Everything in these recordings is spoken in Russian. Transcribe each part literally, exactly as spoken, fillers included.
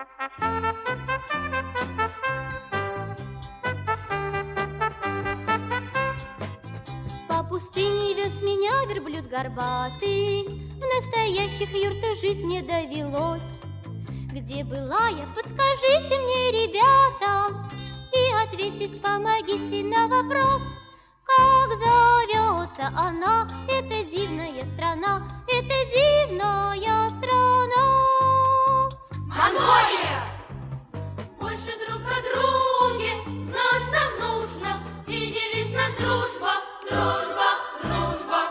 По пустыне вез меня верблюд горбатый, в настоящих юртах жить мне довелось. Где была я, подскажите мне, ребята, и ответить помогите на вопрос. Как зовется она, эта дивная страна, эта дивная страна? Монголия! Больше друг о друге знать нам нужно, и девиз наш дружба, дружба, дружба.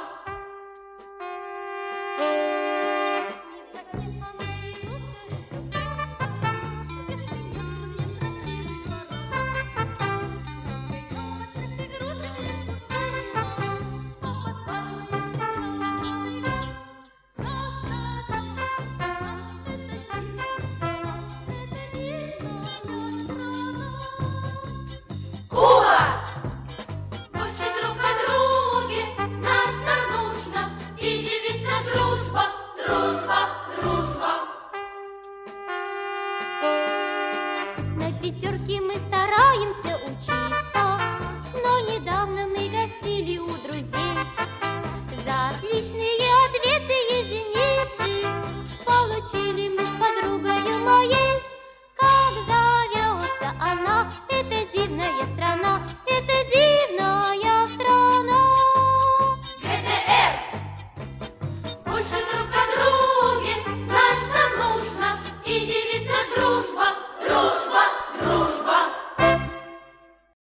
На пятерке мы с тобой